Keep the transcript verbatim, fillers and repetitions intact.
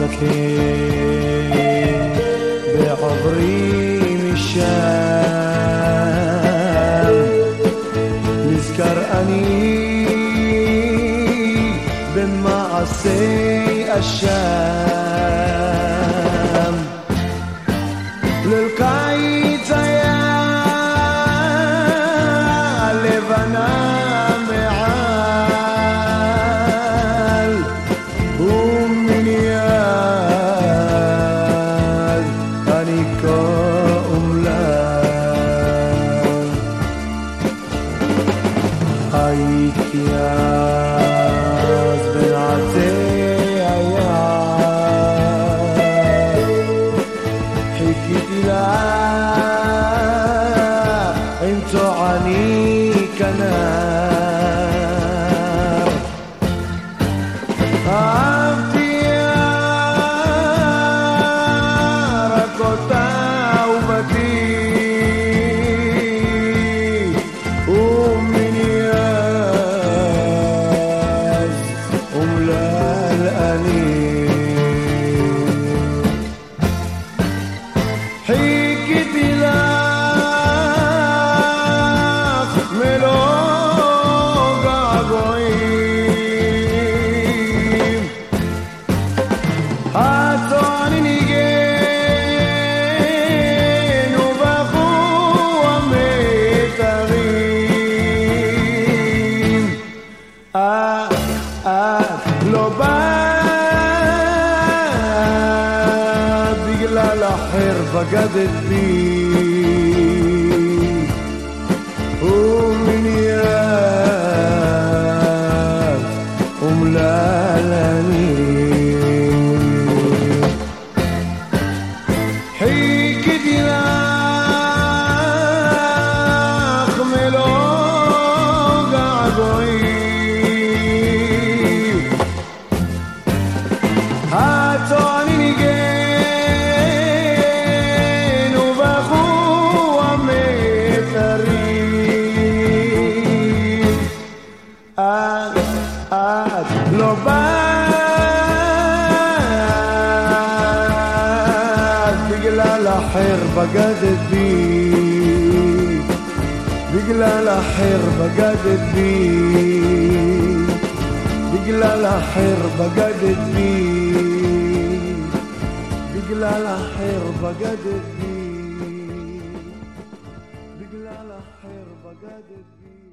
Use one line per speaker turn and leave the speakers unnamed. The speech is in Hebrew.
זקן בעברי משם נזכר אני במעשי אשם ליל קיץ היה לבנה מעל ומן יד אני כאומלל הייתי אז בין עצי היער חיכיתי לה עם צועני כנר אהבתי רק אותה ובתי ומן יד אומלל אני חיכיתי לך מלוא געגועים הצועני ניגן ובכו המיתרים את, את לא באת בגלל אחר בגדת בי ומן יד אומלל אני חיכיתי לך מלוא געגועים הצועני ניגן ובכו המיתרים את, את לא באת בגלל אחר בגדת בי בגלל אחר בגדת בי בגלל אחר בגדת בי בגלל אחר בגדת בי בגלל אחר בגדת בי